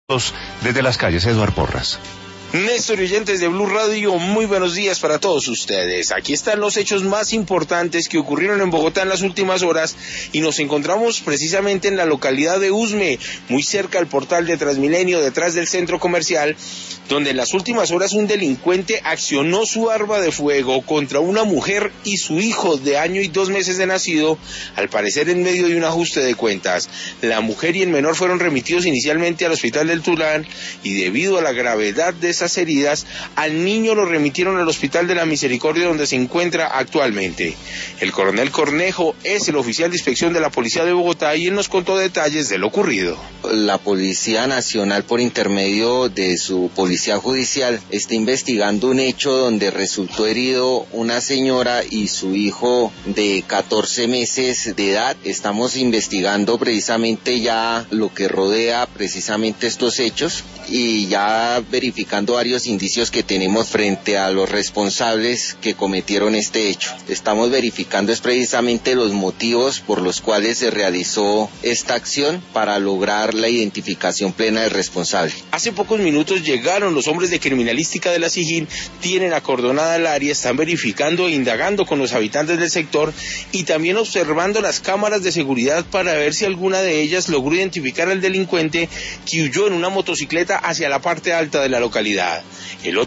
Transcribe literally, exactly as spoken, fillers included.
Desde las calles, Eduardo Porras. Néstor y oyentes de Blue Radio, muy buenos días para todos ustedes. Aquí están los hechos más importantes que ocurrieron en Bogotá en las últimas horas y nos encontramos precisamente en la localidad de Usme, muy cerca al portal de Transmilenio, detrás del centro comercial, donde en las últimas horas un delincuente accionó su arma de fuego contra una mujer y su hijo de año y dos meses de nacido, al parecer en medio de un ajuste de cuentas. La mujer y el menor fueron remitidos inicialmente al hospital del Tulán y debido a la gravedad de esas heridas, al niño lo remitieron al Hospital de la Misericordia, donde se encuentra actualmente. El coronel Cornejo es el oficial de inspección de la Policía de Bogotá y él nos contó detalles de lo ocurrido. La Policía Nacional, por intermedio de su Policía Judicial, está investigando un hecho donde resultó herido una señora y su hijo de catorce meses de edad. Estamos investigando precisamente ya lo que rodea precisamente estos hechos y ya verificando varios indicios que tenemos frente a los responsables que cometieron este hecho. Estamos verificando es precisamente los motivos por los cuales se realizó esta acción para lograr la identificación plena del responsable. Hace pocos minutos llegaron los hombres de criminalística de la SIJIN, tienen acordonada el área, están verificando e indagando con los habitantes del sector y también observando las cámaras de seguridad para ver si alguna de ellas logró identificar al delincuente que huyó en una motocicleta hacia la parte alta de la localidad. El